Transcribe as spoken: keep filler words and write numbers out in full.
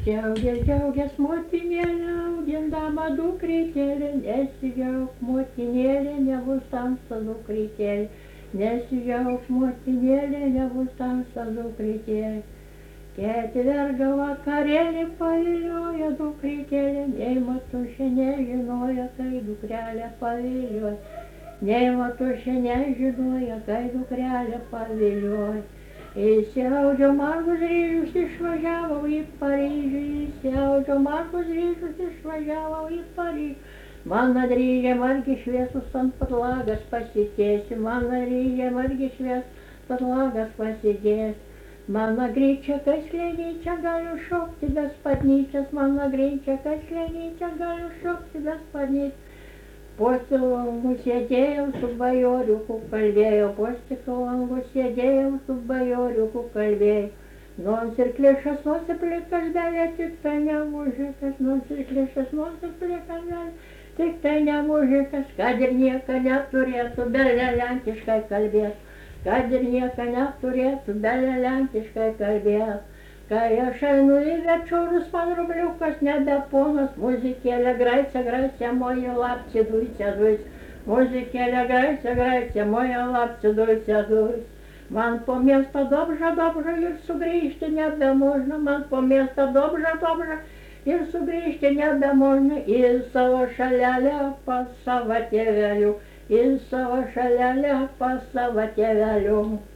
Džiaugias, džiaugias motinėlė, augindama dukrytėlę, nesidžiauk motinėlė, nebus tamsa dukrytėlė, nesidžiauk motinėlė, nebus tamsa dukrytėlė. Tėti verga vakarėlį paviliojo dukrytėlė, nei matušė nežinojo, kai dukrelė paviliojo, nei matušė nežinojo, kai dukrelė paviliojo. Įsiaudžiau margus ryžius, išvažiavau į Paryžių, įsiaudžiau margus ryžius, išvažiavau į Paryžių. Mano ryžiai margi šviesus ant patlagas pasitėsi, mano ryžiai margi šviesus patlagas pasitėsi. Mano greičiakai slėnyčia galiu šokti be sparnyčias, mano greičiakai slėnyčia galiu šokti be sparnyčias. Po stiklo langų sėdėjau, su bajoriuku kalbėjau, po stiklo langų sėdėjau, su bajoriuku kalbėjau. Nors ir klišas, nors ir plikas belė, tik tai ne mužikas, nors ir klišas, nors ir plikas belė, tik tai ne mužikas, kad ir nieka neturėtų belė lenkiškai kalbėt, kad ir nieka neturėtų belė lenkiškai kalbėt. Kai aš einu į večorus, man rubliukas nebe ponas, muzikėlė graice, graice, moje lapci, duice, duice, muzikėlė graice, graice, moje lapci, duice, duice. Man po miestą dobža, dobža ir sugrįžti nebemožna, man po miestą dobža, dobža ir sugrįžti nebemožna į savo šalelę pas savo tėvelių, į savo šalelę pas savo tėvelių.